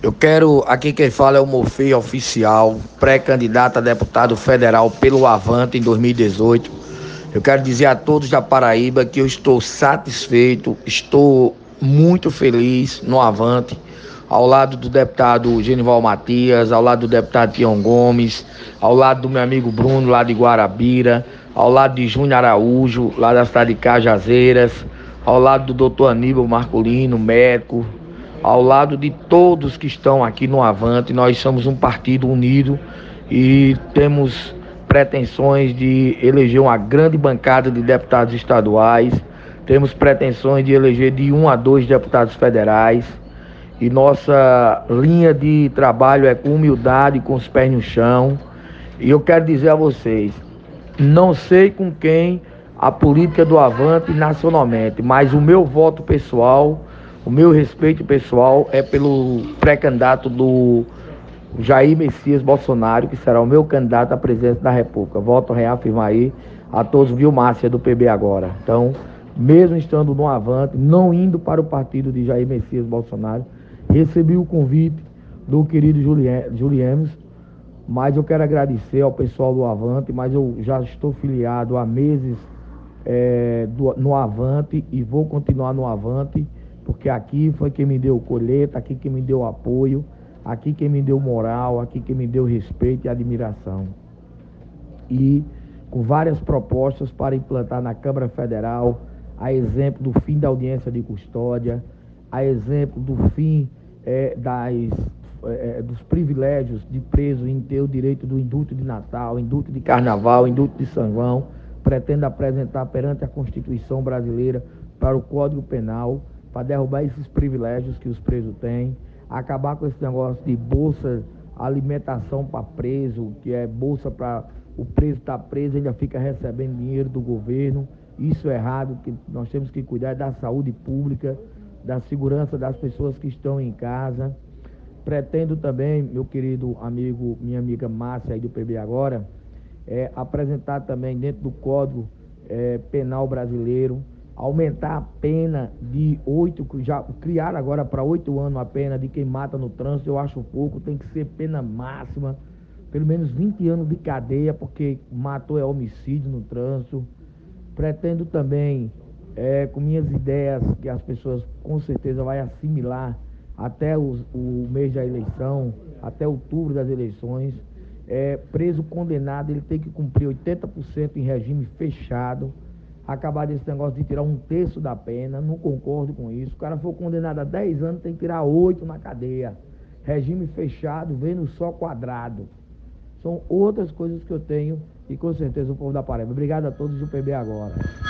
Eu quero, aqui quem fala é o Morfei Oficial, pré-candidato a deputado federal pelo Avante em 2018. Eu quero dizer a todos da Paraíba que eu estou satisfeito, estou muito feliz no Avante, ao lado do deputado Genival Matias, ao lado do deputado Tião Gomes, ao lado do meu amigo Bruno, lá de Guarabira, ao lado de Júnior Araújo, lá da cidade de Cajazeiras, ao lado do doutor Aníbal Marculino, médico, ao lado de todos que estão aqui no Avante. Nós somos um partido unido e temos pretensões de eleger uma grande bancada de deputados estaduais, temos pretensões de eleger de 1 a 2 deputados federais, e nossa linha de trabalho é com humildade, com os pés no chão. E eu quero dizer a vocês, não sei com quem a política do Avante nacionalmente, mas o meu voto pessoal, o meu respeito pessoal é pelo pré-candidato do Jair Messias Bolsonaro, que será o meu candidato à presidência da República. Volto a reafirmar aí a todos, viu, Márcia, do PB agora. Então, mesmo estando no Avante, não indo para o partido de Jair Messias Bolsonaro, recebi o convite do querido Juliemes, mas eu quero agradecer ao pessoal do Avante, mas eu já estou filiado há meses no Avante e vou continuar no Avante, porque aqui foi quem me deu colheita, aqui quem me deu apoio, aqui quem me deu moral, aqui quem me deu respeito e admiração. E com várias propostas para implantar na Câmara Federal, a exemplo do fim da audiência de custódia, a exemplo do fim dos privilégios de preso em ter o direito do indulto de Natal, indulto de Carnaval, indulto de São João. Pretendo apresentar perante a Constituição brasileira para o Código Penal, para derrubar esses privilégios que os presos têm, acabar com esse negócio de bolsa alimentação para preso, que é bolsa para o preso estar preso e ainda fica recebendo dinheiro do governo. Isso é errado, que nós temos que cuidar da saúde pública, da segurança das pessoas que estão em casa. Pretendo também, meu querido amigo, minha amiga Márcia aí do PB agora, apresentar também dentro do Código Penal brasileiro, aumentar a pena de 8, já criar agora para 8 anos a pena de quem mata no trânsito. Eu acho pouco, tem que ser pena máxima, pelo menos 20 anos de cadeia, porque matou é homicídio no trânsito. Pretendo também, com minhas ideias, que as pessoas com certeza vão assimilar até o mês da eleição, até outubro das eleições, preso condenado, ele tem que cumprir 80% em regime fechado, acabar desse negócio de tirar 1/3 da pena. Não concordo com isso. O cara for condenado a 10 anos, tem que tirar 8 na cadeia. Regime fechado, vendo só quadrado. São outras coisas que eu tenho e com certeza o povo da Paraíba. Obrigado a todos do PB agora.